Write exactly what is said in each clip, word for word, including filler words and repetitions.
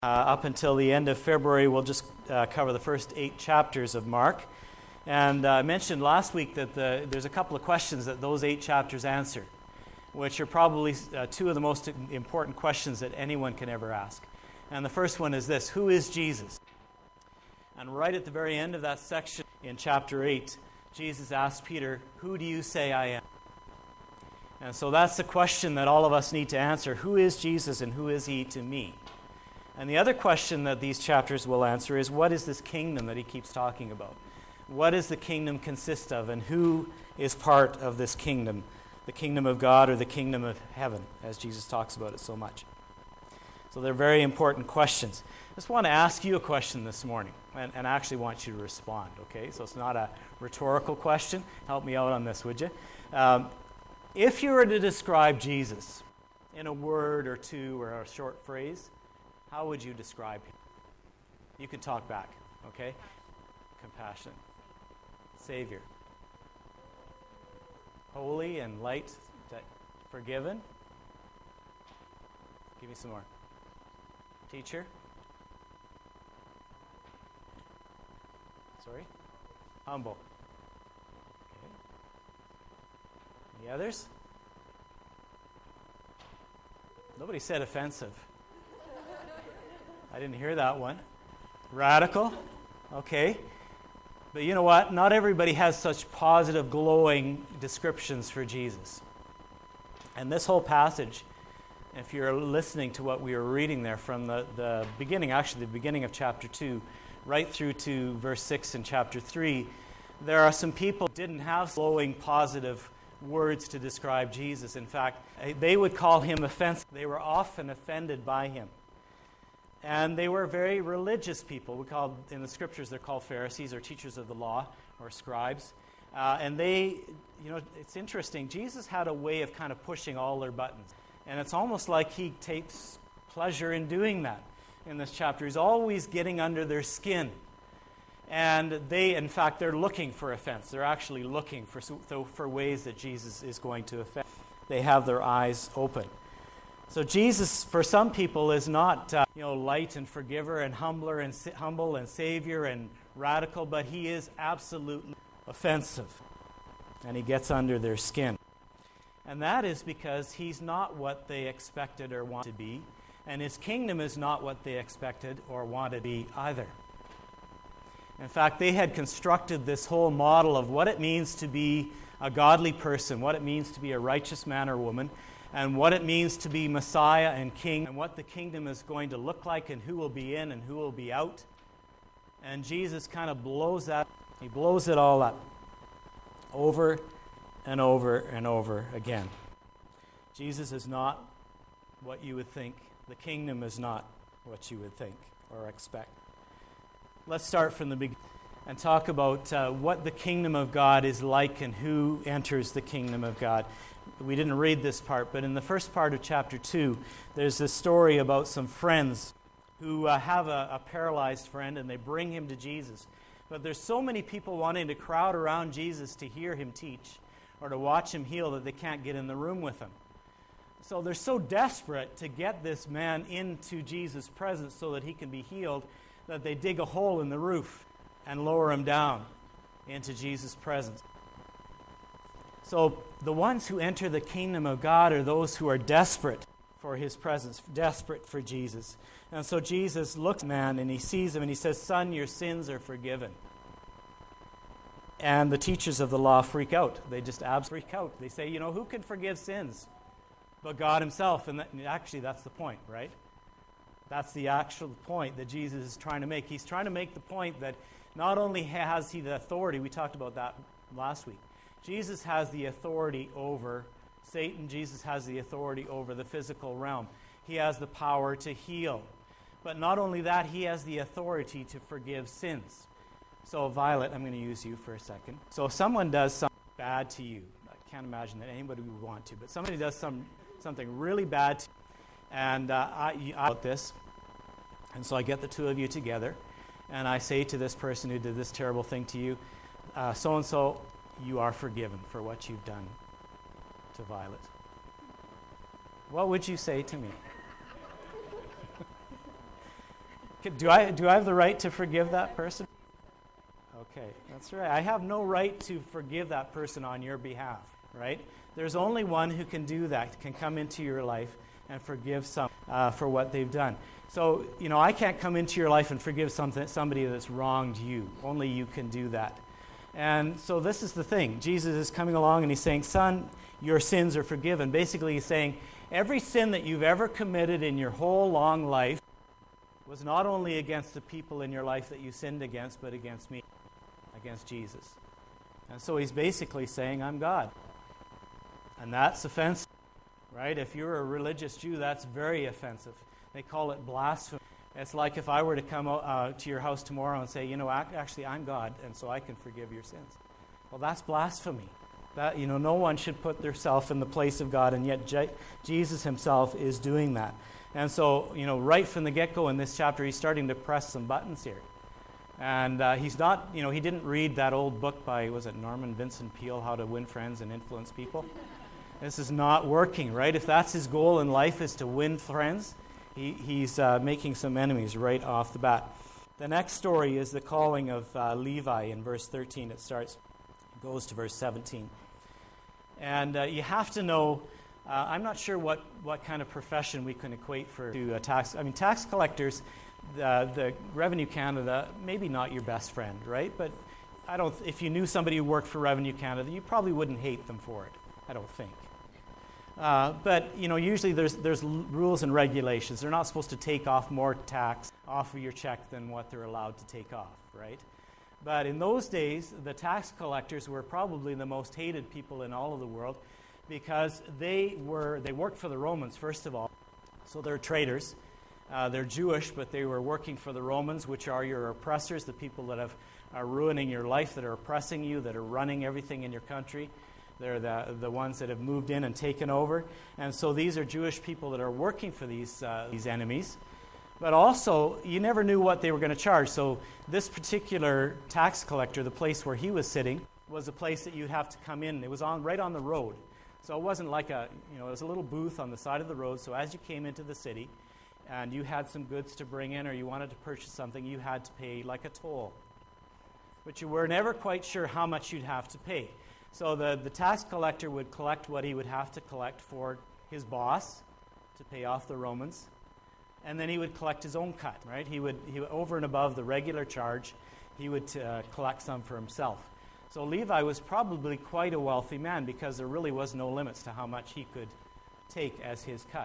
Uh, up until the end of February, we'll just uh, cover the first eight chapters of Mark. And uh, I mentioned last week that the, there's a couple of questions that those eight chapters answer, which are probably uh, two of the most important questions that anyone can ever ask. And the first one is this: who is Jesus? And right at the very end of that section in chapter eight, Jesus asked Peter, "Who do you say I am?" And so that's the question that all of us need to answer. Who is Jesus and who is he to me? And the other question that these chapters will answer is, what is this kingdom that he keeps talking about? What does the kingdom consist of, and who is part of this kingdom? The kingdom of God or the kingdom of heaven, as Jesus talks about it so much. So they're very important questions. I just want to ask you a question this morning, and, and I actually want you to respond, okay? So it's not a rhetorical question. Help me out on this, would you? Um, if you were to describe Jesus in a word or two or a short phrase, how would you describe him? You can talk back, okay? Compassionate. Savior. Holy and light. Forgiven. Give me some more. Teacher. Sorry? Humble. Okay. Any others? Nobody said offensive. I didn't hear that one. Radical. Okay. But you know what? Not everybody has such positive, glowing descriptions for Jesus. And this whole passage, if you're listening to what we were reading there from the, the beginning, actually the beginning of chapter two, right through to verse six in chapter three, there are some people who didn't have glowing, positive words to describe Jesus. In fact, they would call him offensive. They were often offended by him. And they were very religious people. We call, in the scriptures, they're called Pharisees or teachers of the law or scribes. Uh, and they, you know, it's interesting. Jesus had a way of kind of pushing all their buttons. And it's almost like he takes pleasure in doing that in this chapter. He's always getting under their skin. And they, in fact, they're looking for offense. They're actually looking for, for ways that Jesus is going to offend. They have their eyes open. So Jesus, for some people, is not uh, you know light and forgiver and humbler and sa- humble and savior and radical, but he is absolutely offensive, and he gets under their skin. And that is because he's not what they expected or want to be, and his kingdom is not what they expected or wanted to be either. In fact, they had constructed this whole model of what it means to be a godly person, what it means to be a righteous man or woman, and what it means to be Messiah and King, and what the kingdom is going to look like, and who will be in and who will be out. And Jesus kind of blows that, he blows it all up over and over and over again. Jesus is not what you would think. The kingdom is not what you would think or expect. Let's start from the beginning and talk about uh, what the kingdom of God is like and who enters the kingdom of God. We didn't read this part, but in the first part of chapter two, there's this story about some friends who uh, have a, a paralyzed friend, and they bring him to Jesus. But there's so many people wanting to crowd around Jesus to hear him teach or to watch him heal that they can't get in the room with him. So they're so desperate to get this man into Jesus' presence so that he can be healed that they dig a hole in the roof and lower him down into Jesus' presence. So the ones who enter the kingdom of God are those who are desperate for his presence, desperate for Jesus. And so Jesus looks at the man and he sees him and he says, "Son, your sins are forgiven." And the teachers of the law freak out. They just absolutely freak out. They say, you know, who can forgive sins but God himself? And, that, and actually that's the point, right? That's the actual point that Jesus is trying to make. He's trying to make the point that not only has he the authority, we talked about that last week, Jesus has the authority over Satan. Jesus has the authority over the physical realm. He has the power to heal. But not only that, he has the authority to forgive sins. So, Violet, I'm going to use you for a second. So if someone does something bad to you, I can't imagine that anybody would want to, but somebody does some something really bad to you, and uh, I, I about this, and so I get the two of you together, and I say to this person who did this terrible thing to you, uh, so-and-so, you are forgiven for what you've done to Violet. What would you say to me? Do I, do I have the right to forgive that person? Okay, that's right. I have no right to forgive that person on your behalf, right? There's only one who can do that, can come into your life and forgive some uh, for what they've done. So, you know, I can't come into your life and forgive something, somebody that's wronged you. Only you can do that. And so this is the thing. Jesus is coming along and he's saying, son, your sins are forgiven. Basically, he's saying, every sin that you've ever committed in your whole long life was not only against the people in your life that you sinned against, but against me, against Jesus. And so he's basically saying, I'm God. And that's offensive, right? If you're a religious Jew, that's very offensive. They call it blasphemy. It's like if I were to come uh, to your house tomorrow and say, you know, actually I'm God, and so I can forgive your sins. Well, that's blasphemy. That, you know, no one should put themselves in the place of God, and yet Je- Jesus himself is doing that. And so, you know, right from the get-go in this chapter, he's starting to press some buttons here. And uh, he's not, you know, he didn't read that old book by, was it Norman Vincent Peale, How to Win Friends and Influence People? This is not working, right? If that's his goal in life is to win friends, he, he's uh, making some enemies right off the bat. The next story is the calling of uh, Levi in verse thirteen. It starts, it goes to verse seventeen. And uh, you have to know, uh, I'm not sure what, what kind of profession we can equate for to uh, tax. I mean, tax collectors, the, the Revenue Canada, maybe not your best friend, right? But I don't. If you knew somebody who worked for Revenue Canada, you probably wouldn't hate them for it. I don't think. Uh, but, you know, usually there's there's l- rules and regulations. They're not supposed to take off more tax off of your check than what they're allowed to take off, right? But in those days, the tax collectors were probably the most hated people in all of the world because they were they worked for the Romans, first of all. So they're traitors. Uh, they're Jewish, but they were working for the Romans, which are your oppressors, the people that have, are ruining your life, that are oppressing you, that are running everything in your country. They're the, the ones that have moved in and taken over. And so these are Jewish people that are working for these, uh, these enemies. But also, you never knew what they were going to charge. So this particular tax collector, the place where he was sitting, was a place that you'd have to come in. It was on right on the road. So it wasn't like a, you know, it was a little booth on the side of the road. So as you came into the city and you had some goods to bring in or you wanted to purchase something, you had to pay like a toll. But you were never quite sure how much you'd have to pay. So the, the tax collector would collect what he would have to collect for his boss to pay off the Romans. And then he would collect his own cut, right? He would, he would over and above the regular charge, he would uh, collect some for himself. So Levi was probably quite a wealthy man because there really was no limits to how much he could take as his cut.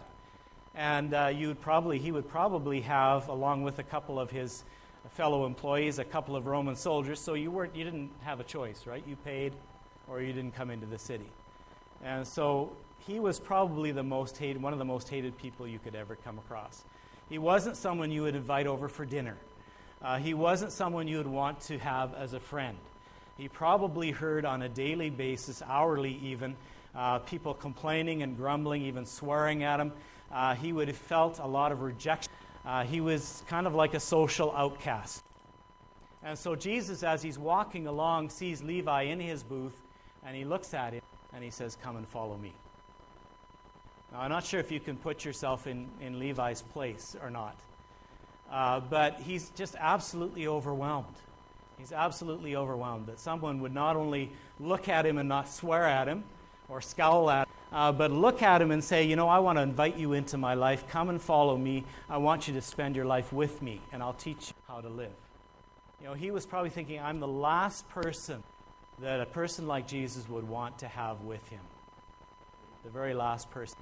And uh, you would probably, he would probably have, along with a couple of his fellow employees, a couple of Roman soldiers. So you weren't, you didn't have a choice, right? You paid, or you didn't come into the city. And so he was probably the most hated, one of the most hated people you could ever come across. He wasn't someone you would invite over for dinner. Uh, he wasn't someone you would want to have as a friend. He probably heard on a daily basis, hourly even, uh, people complaining and grumbling, even swearing at him. Uh, he would have felt a lot of rejection. Uh, he was kind of like a social outcast. And so Jesus, as he's walking along, sees Levi in his booth, and he looks at him, and he says, come and follow me. Now, I'm not sure if you can put yourself in, in Levi's place or not. Uh, but he's just absolutely overwhelmed. He's absolutely overwhelmed that someone would not only look at him and not swear at him or scowl at him, uh, but look at him and say, you know, I want to invite you into my life. Come and follow me. I want you to spend your life with me, and I'll teach you how to live. You know, he was probably thinking, I'm the last person that a person like Jesus would want to have with him. The very last person.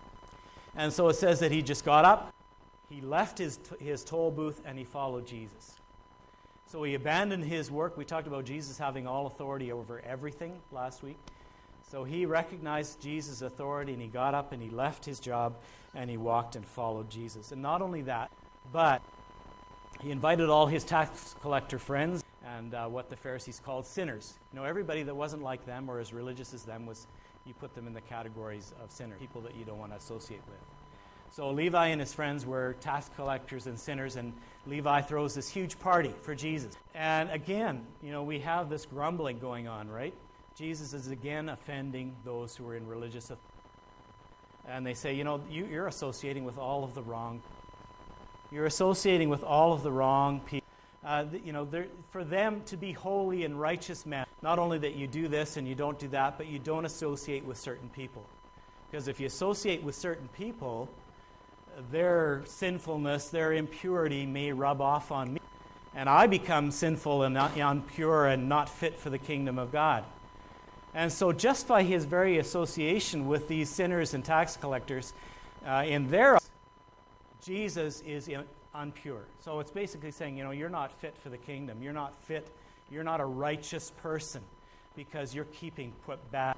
And so it says that he just got up, he left his, his toll booth, and he followed Jesus. So he abandoned his work. We talked about Jesus having all authority over everything last week. So he recognized Jesus' authority, and he got up and he left his job, and he walked and followed Jesus. And not only that, but he invited all his tax collector friends and uh, what the Pharisees called sinners. You know, everybody that wasn't like them or as religious as them, was you put them in the categories of sinners, people that you don't want to associate with. So Levi and his friends were tax collectors and sinners, and Levi throws this huge party for Jesus. And again, you know, we have this grumbling going on, right? Jesus is again offending those who are in religious authority. And they say, you know, you, you're associating with all of the wrong. You're associating with all of the wrong people. Uh, you know, for them to be holy and righteous men, not only that you do this and you don't do that, but you don't associate with certain people. Because if you associate with certain people, their sinfulness, their impurity may rub off on me. And I become sinful and not impure and not fit for the kingdom of God. And so just by his very association with these sinners and tax collectors, uh, in their eyes, Jesus is impure. So it's basically saying, you know, you're not fit for the kingdom. You're not fit. You're not a righteous person because you're keeping put bad.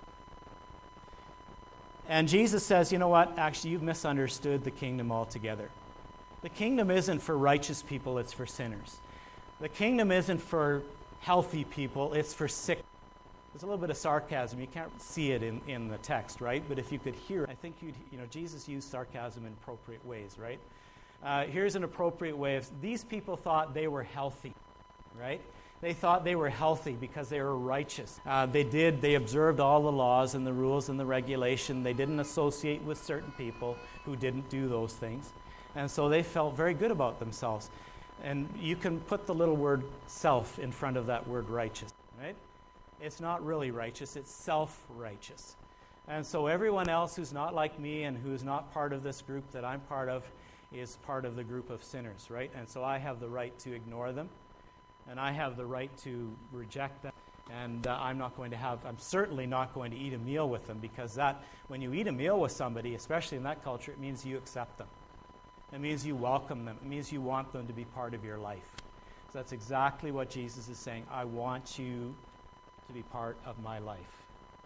And Jesus says, you know what? Actually, you've misunderstood the kingdom altogether. The kingdom isn't for righteous people. It's for sinners. The kingdom isn't for healthy people. It's for sick. There's a little bit of sarcasm. You can't see it in, in the text, right? But if you could hear it, I think you'd, you know, Jesus used sarcasm in appropriate ways, right? Uh, here's an appropriate way of, these people thought they were healthy, right? They thought they were healthy because they were righteous. Uh, they did, they observed all the laws and the rules and the regulation. They didn't associate with certain people who didn't do those things. And so they felt very good about themselves. And you can put the little word self in front of that word righteous, right? It's not really righteous, it's self-righteous. And so everyone else who's not like me and who's not part of this group that I'm part of is part of the group of sinners, right? And so I have the right to ignore them, and I have the right to reject them. And uh, I'm not going to have, I'm certainly not going to eat a meal with them, because that, when you eat a meal with somebody, especially in that culture, it means you accept them. It means you welcome them. It means you want them to be part of your life. So that's exactly what Jesus is saying. I want you to be part of my life.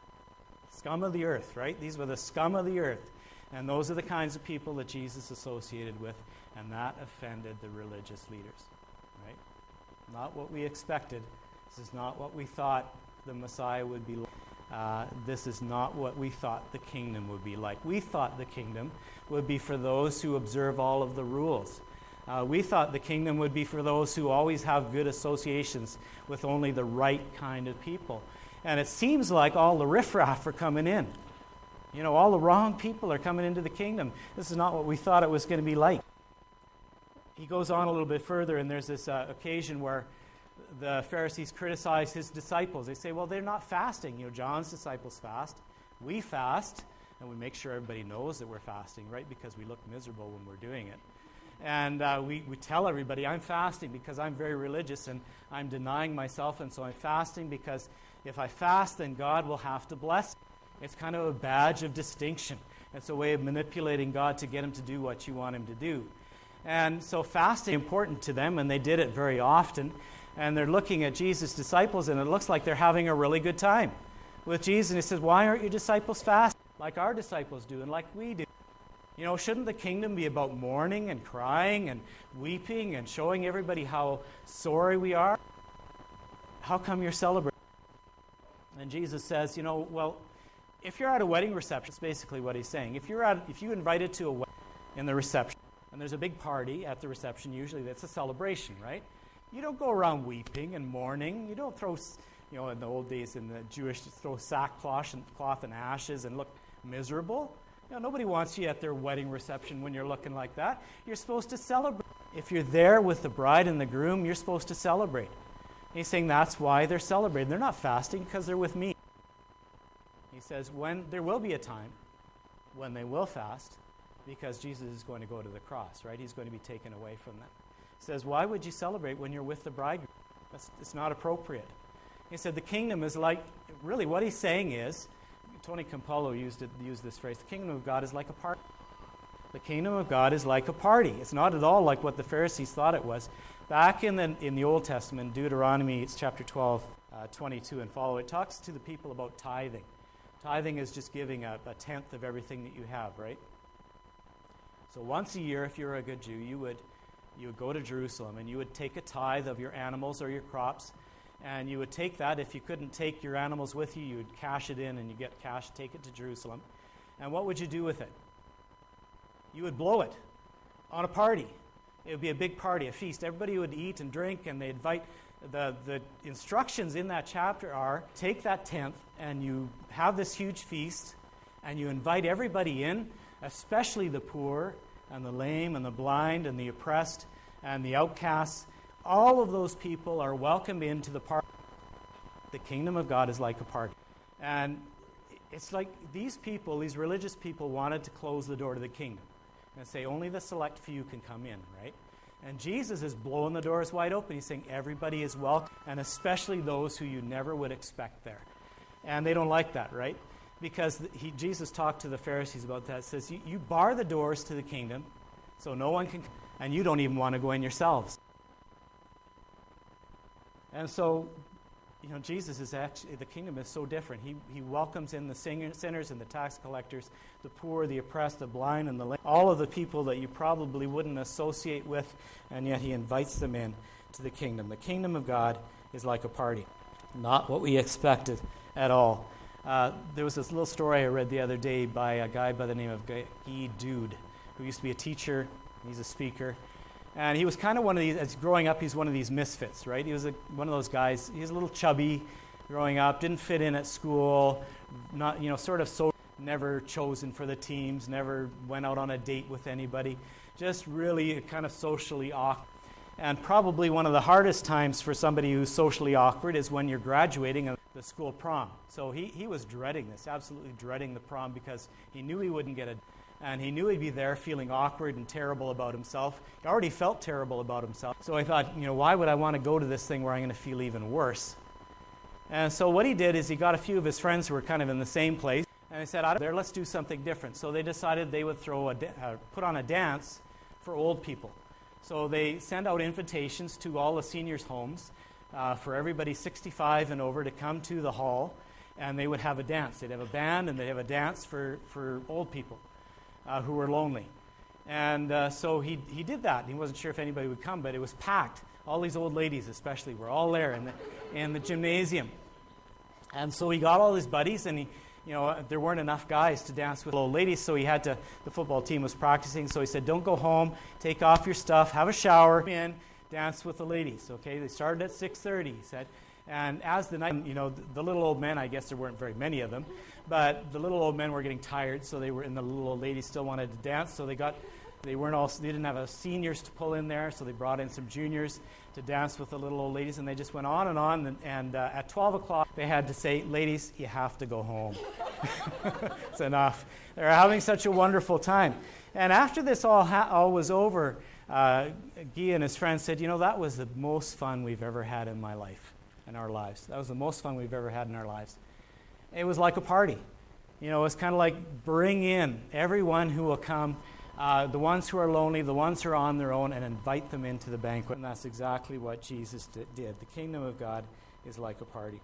Scum of the earth, right? These were the scum of the earth. And those are the kinds of people that Jesus associated with, and that offended the religious leaders, right? Not what we expected. This is not what we thought the Messiah would be like. Uh, this is not what we thought the kingdom would be like. We thought the kingdom would be for those who observe all of the rules. Uh, we thought the kingdom would be for those who always have good associations with only the right kind of people. And it seems like all the riffraff are coming in. You know, all the wrong people are coming into the kingdom. This is not what we thought it was going to be like. He goes on a little bit further, and there's this uh, occasion where the Pharisees criticize his disciples. They say, well, they're not fasting. You know, John's disciples fast. We fast, and we make sure everybody knows that we're fasting, right? Because we look miserable when we're doing it. And uh, we, we tell everybody, I'm fasting because I'm very religious and I'm denying myself, and so I'm fasting because if I fast, then God will have to bless me. It's kind of a badge of distinction. It's a way of manipulating God to get him to do what you want him to do. And so fasting is important to them, and they did it very often. And they're looking at Jesus' disciples, and it looks like they're having a really good time with Jesus. And he says, why aren't your disciples fasting like our disciples do and like we do? You know, shouldn't the kingdom be about mourning and crying and weeping and showing everybody how sorry we are? How come you're celebrating? And Jesus says, you know, well, if you're at a wedding reception, that's basically what he's saying. If you're at, if you invited to a wedding in the reception, and there's a big party at the reception, usually that's a celebration, right? You don't go around weeping and mourning. You don't throw, you know, in the old days in the Jewish, throw sackcloth and cloth and ashes and look miserable. You know, nobody wants you at their wedding reception when you're looking like that. You're supposed to celebrate. If you're there with the bride and the groom, you're supposed to celebrate. And he's saying that's why they're celebrating. They're not fasting because they're with me. He says when there will be a time when they will fast, because Jesus is going to go to the cross, right? He's going to be taken away from them. He says, why would you celebrate when you're with the bridegroom? That's, it's not appropriate. He said the kingdom is like, really what he's saying is, Tony Campolo used, it, used this phrase, the kingdom of God is like a party. The kingdom of God is like a party. It's not at all like what the Pharisees thought it was. Back in the, in the Old Testament, Deuteronomy, it's chapter twelve, uh, twenty-two and follow, it talks to the people about tithing. Tithing is just giving a, a tenth of everything that you have, right? So once a year, if you're a good Jew, you would you would go to Jerusalem and you would take a tithe of your animals or your crops, and you would take that. If you couldn't take your animals with you, you would cash it in, and you get cash, take it to Jerusalem. And what would you do with it? You would blow it on a party. It would be a big party, a feast. Everybody would eat and drink, and they'd invite. The, the instructions in that chapter are, take that tenth, and you have this huge feast, and you invite everybody in, especially the poor, and the lame and the blind and the oppressed and the outcasts. All of those people are welcomed into the party. The kingdom of God is like a party. And it's like these people, these religious people, wanted to close the door to the kingdom and say only the select few can come in, right? And Jesus is blowing the doors wide open. He's saying everybody is welcome, and especially those who you never would expect there. And they don't like that, right? Because he, Jesus talked to the Pharisees about that. It says, you, you bar the doors to the kingdom so no one can come, and you don't even want to go in yourselves. And so, you know, Jesus is actually, the kingdom is so different. He he welcomes in the sinners and the tax collectors, the poor, the oppressed, the blind, and the lame, all of the people that you probably wouldn't associate with, and yet he invites them in to the kingdom. The kingdom of God is like a party, not what we expected at all. Uh, there was this little story I read the other day by a guy by the name of Guy Dude, who used to be a teacher. He's a speaker. And he was kind of one of these, as growing up, he's one of these misfits, right? He was a, one of those guys, he was a little chubby growing up, didn't fit in at school, not, you know, sort of so, never chosen for the teams, never went out on a date with anybody, just really kind of socially awkward. And probably one of the hardest times for somebody who's socially awkward is when you're graduating the school prom. So he, he was dreading this, absolutely dreading the prom, because he knew he wouldn't get a And he knew he'd be there feeling awkward and terrible about himself. He already felt terrible about himself. So I thought, you know, why would I want to go to this thing where I'm going to feel even worse? And so what he did is he got a few of his friends who were kind of in the same place. And he said, out there, let's do something different. So they decided they would throw a da- uh, put on a dance for old people. So they sent out invitations to all the seniors' homes uh, for everybody sixty-five and over to come to the hall. And they would have a dance. They'd have a band and they'd have a dance for, for old people. Uh, who were lonely. And uh, so he he did that. He wasn't sure if anybody would come, but it was packed. All these old ladies especially were all there in the, in the gymnasium. And so he got all his buddies, and he, you know, there weren't enough guys to dance with old ladies, so he had to, the football team was practicing, so he said, don't go home, take off your stuff, have a shower, come in, dance with the ladies, okay? They started at six thirty, he said. And as the night, you know, the, the little old men, I guess there weren't very many of them, but the little old men were getting tired, so they were, and the little old ladies still wanted to dance, so they got, they weren't all, they didn't have a seniors to pull in there, so they brought in some juniors to dance with the little old ladies, and they just went on and on, and, and uh, at twelve o'clock, they had to say, ladies, you have to go home. It's enough. They were having such a wonderful time. And after this all, ha- all was over, uh, Guy and his friends said, you know, that was the most fun we've ever had in my life. In our lives. That was the most fun we've ever had in our lives. It was like a party. You know, it's kind of like bring in everyone who will come, uh, the ones who are lonely, the ones who are on their own, and invite them into the banquet. And that's exactly what Jesus did. The kingdom of God is like a party.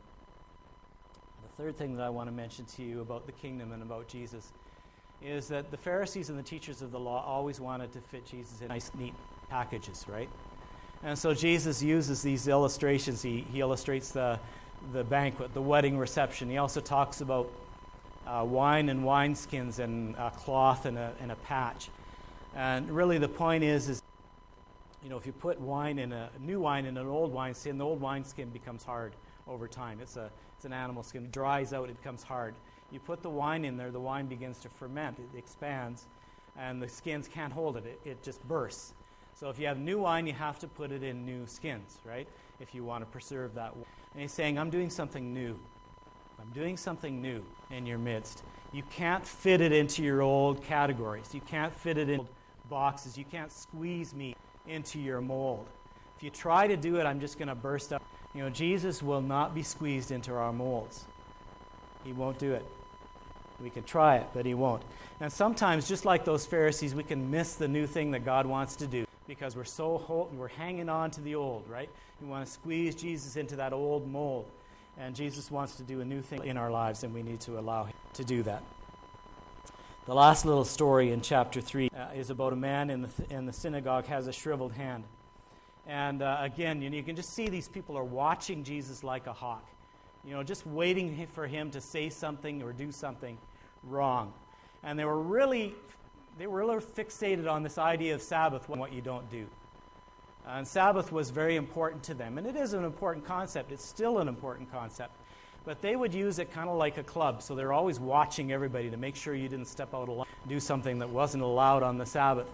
The third thing that I want to mention to you about the kingdom and about Jesus is that the Pharisees and the teachers of the law always wanted to fit Jesus in nice, neat packages, right? And so Jesus uses these illustrations. He, he illustrates the, the banquet, the wedding reception. He also talks about uh, wine and wineskins and a cloth and a, and a patch. And really the point is, is, you know, if you put wine in a new wine in an old wineskin, the old wineskin becomes hard over time. It's a it's an animal skin. It dries out, it becomes hard. You put the wine in there, the wine begins to ferment. It expands, and the skins can't hold it. It, it just bursts. So if you have new wine, you have to put it in new skins, right? If you want to preserve that wine. And he's saying, I'm doing something new. I'm doing something new in your midst. You can't fit it into your old categories. You can't fit it in old boxes. You can't squeeze me into your mold. If you try to do it, I'm just going to burst up. You know, Jesus will not be squeezed into our molds. He won't do it. We can try it, but he won't. And sometimes, just like those Pharisees, we can miss the new thing that God wants to do. Because we're so whole, we're hanging on to the old, right? We want to squeeze Jesus into that old mold. And Jesus wants to do a new thing in our lives, and we need to allow him to do that. The last little story in chapter three uh, is about a man in the, th- in the synagogue has a shriveled hand. And uh, again, you know, you can just see these people are watching Jesus like a hawk. You know, just waiting for him to say something or do something wrong. And they were really... They were really fixated on this idea of Sabbath, what you don't do. And Sabbath was very important to them. And it is an important concept. It's still an important concept. But they would use it kind of like a club. So they're always watching everybody to make sure you didn't step out of line, do something that wasn't allowed on the Sabbath.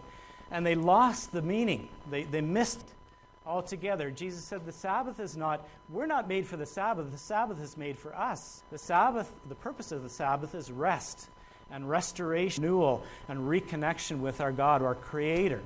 and they lost the meaning. They, they missed it altogether. Jesus said the Sabbath is not, we're not made for the Sabbath. The Sabbath is made for us. The Sabbath, the purpose of the Sabbath is rest and restoration, renewal, and reconnection with our God, our Creator.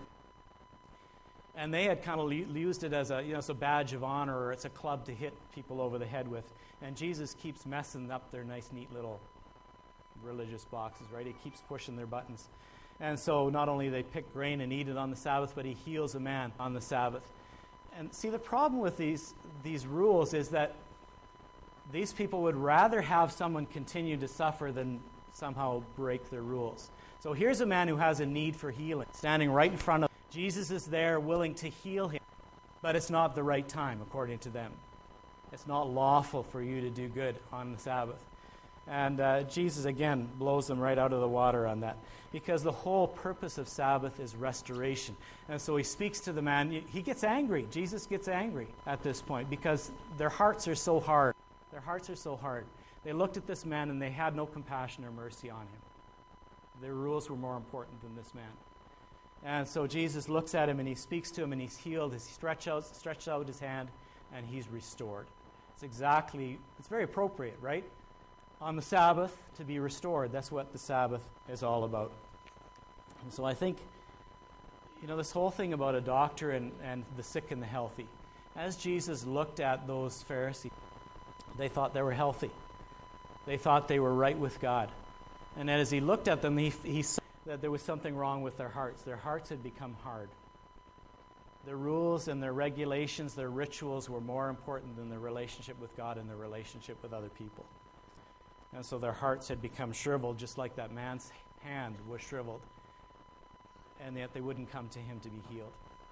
And they had kind of used it as a, you know, it's a badge of honor, or it's a club to hit people over the head with. And Jesus keeps messing up their nice, neat little religious boxes, right? He keeps pushing their buttons. And so not only they pick grain and eat it on the Sabbath, but he heals a man on the Sabbath. And see, the problem with these, these rules is that these people would rather have someone continue to suffer than somehow break their rules. So here's a man who has a need for healing, standing right in front of him. Jesus is there willing to heal him, but it's not the right time, according to them. It's not lawful for you to do good on the Sabbath. And uh, Jesus, again, blows them right out of the water on that, because the whole purpose of Sabbath is restoration. And so he speaks to the man. He gets angry. Jesus gets angry at this point because their hearts are so hard. Their hearts are so hard. They looked at this man and they had no compassion or mercy on him. Their rules were more important than this man. And so Jesus looks at him and he speaks to him and he's healed. He stretches out, stretches out his hand and he's restored. It's exactly, it's very appropriate, right? On the Sabbath, to be restored. That's what the Sabbath is all about. And so I think, you know, this whole thing about a doctor and, and the sick and the healthy. As Jesus looked at those Pharisees, they thought they were healthy. They thought they were right with God. And as he looked at them, he, he saw that there was something wrong with their hearts. Their hearts had become hard. Their rules and their regulations, their rituals were more important than their relationship with God and their relationship with other people. And so their hearts had become shriveled, just like that man's hand was shriveled. And yet they wouldn't come to him to be healed.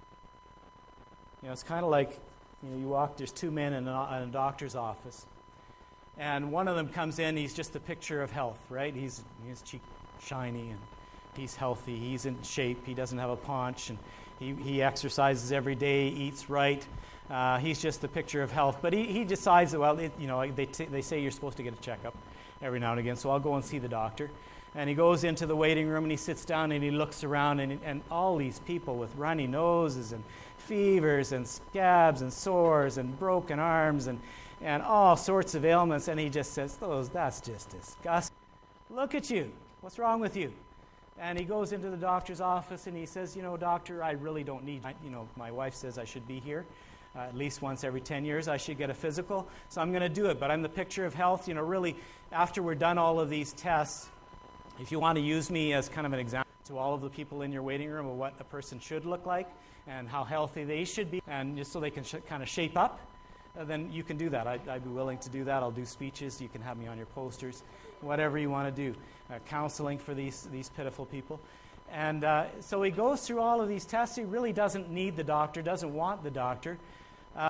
You know, it's kind of like, you know, you walk, there's two men in a, in a doctor's office. And one of them comes in, he's just a picture of health, right? He's, his cheek shiny and he's healthy, he's in shape, he doesn't have a paunch, and he, he exercises every day, eats right. Uh, he's just the picture of health. But he, he decides that, well, it, you know, they, t- they say you're supposed to get a checkup every now and again, so I'll go and see the doctor. And he goes into the waiting room and he sits down and he looks around, and, and all these people with runny noses and fevers and scabs and sores and broken arms and, and all sorts of ailments, and he just says, "Those, that's just disgusting. Look at you. What's wrong with you?" And he goes into the doctor's office and he says, "You know, doctor, I really don't need, you know, my wife says I should be here. Uh, at least once every ten years I should get a physical, so I'm going to do it, but I'm the picture of health. You know, really, after we're done all of these tests, if you want to use me as kind of an example to all of the people in your waiting room of what a person should look like and how healthy they should be, and just so they can sh- kind of shape up, uh, then you can do that. I'd, I'd be willing to do that. I'll do speeches. You can have me on your posters, whatever you want to do. Uh, counseling for these, these pitiful people." And uh, so he goes through all of these tests. He really doesn't need the doctor, doesn't want the doctor. Uh,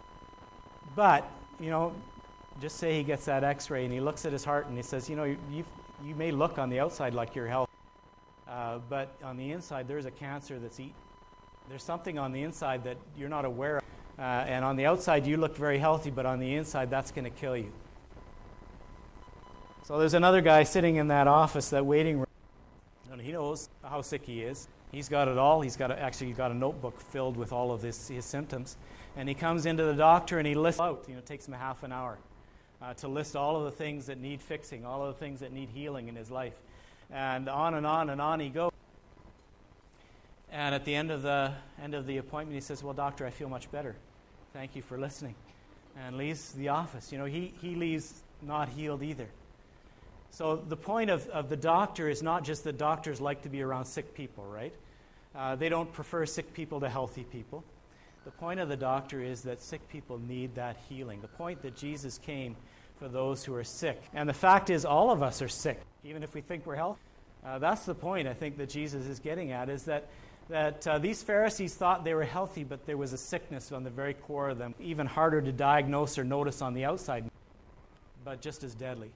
but, you know, just say he gets that x-ray and he looks at his heart and he says, "You know, you you, you may look on the outside like you're healthy, uh, but on the inside there's a cancer that's eaten. There's something on the inside that you're not aware of. Uh, and on the outside you look very healthy, but on the inside that's going to kill you." So there's another guy sitting in that office, that waiting room, and he knows how sick he is. He's got it all. He's got a, actually got a notebook filled with all of his, his symptoms. And he comes into the doctor and he lists out, you know, it takes him a half an hour uh, to list all of the things that need fixing, all of the things that need healing in his life. And on and on and on he goes. And at the end of the end of the appointment, he says, "Well, doctor, I feel much better. Thank you for listening." And leaves the office. You know, he, he leaves not healed either. So the point of, of the doctor is not just that doctors like to be around sick people, right? Uh, they don't prefer sick people to healthy people. The point of the doctor is that sick people need that healing. The point that Jesus came for those who are sick. And the fact is, all of us are sick, even if we think we're healthy. Uh, that's the point, I think, that Jesus is getting at, is that, that uh, these Pharisees thought they were healthy, but there was a sickness on the very core of them, even harder to diagnose or notice on the outside, but just as deadly.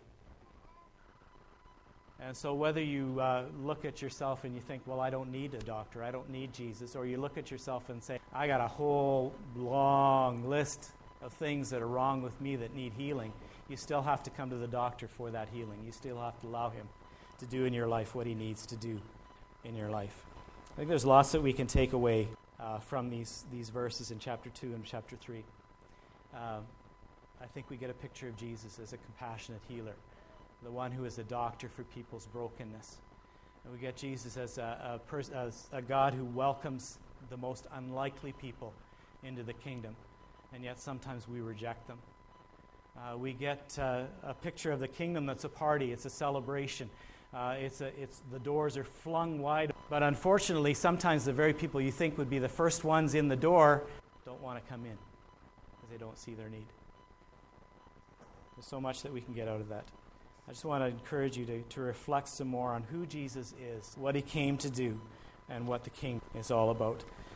And so whether you uh, look at yourself and you think, "Well, I don't need a doctor, I don't need Jesus," or you look at yourself and say, "I got a whole long list of things that are wrong with me that need healing," you still have to come to the doctor for that healing. You still have to allow him to do in your life what he needs to do in your life. I think there's lots that we can take away uh, from these, these verses in chapter two and chapter three. Um, I think we get a picture of Jesus as a compassionate healer, the one who is a doctor for people's brokenness. And we get Jesus as a, a, pers- as a God who welcomes the most unlikely people into the kingdom, and yet sometimes we reject them. Uh, we get uh, a picture of the kingdom that's a party, it's a celebration. Uh, it's a, it's the doors are flung wide. But unfortunately, sometimes the very people you think would be the first ones in the door don't want to come in because they don't see their need. There's so much that we can get out of that. I just want to encourage you to, to reflect some more on who Jesus is, what he came to do, and what the kingdom is all about.